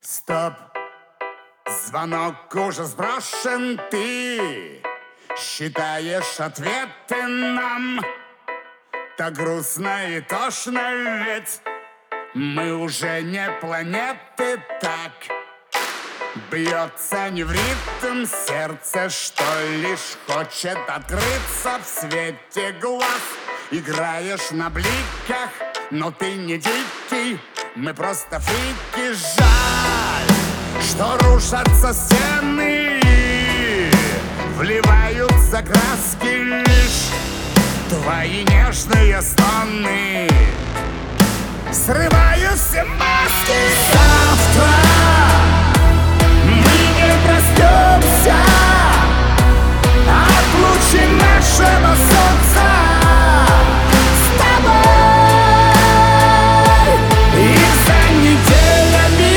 Стоп! Звонок уже сброшен, ты считаешь ответы нам. Так грустно и тошно, ведь мы уже не планеты. Так бьется не в ритм сердце, что лишь хочет открыться в свете глаз. Играешь на бликах, но ты не дикий, мы просто фрики. Жаль, что рушатся стены, вливаются краски лишь твои нежные стоны. Срываю все маски. Завтра мы не проснемся от лучей нашего солнца. С тобой и за неделями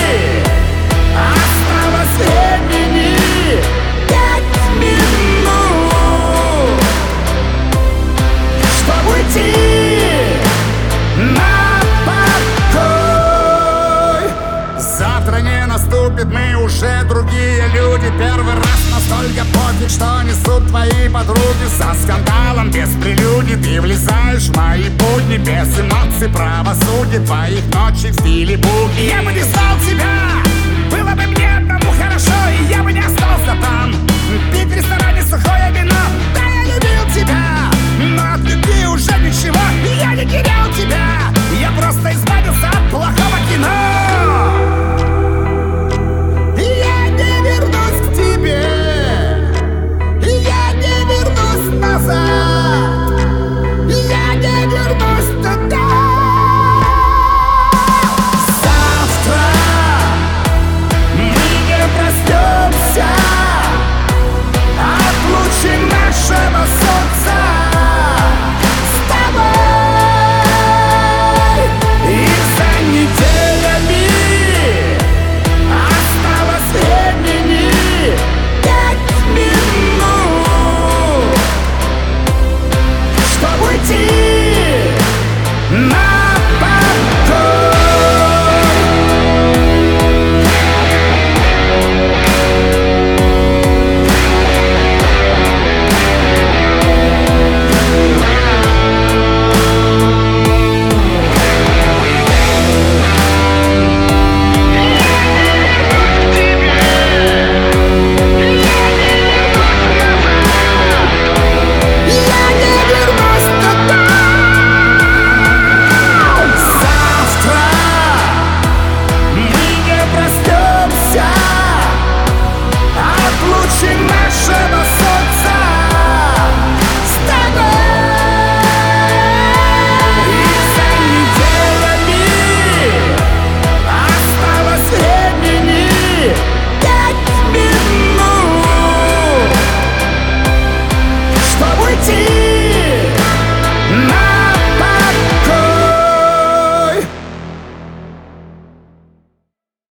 осталось времени 5 минут, чтобы уйти на покой. Завтра не наступит, мы уже другие люди. Первый раз настолько пофиг, что несут твои подруги. Со скандалом, без прелюдий ты влезаешь в мои будни. Без эмоций, правосудия, твоих ночей в стиле буги. Я бы не знал,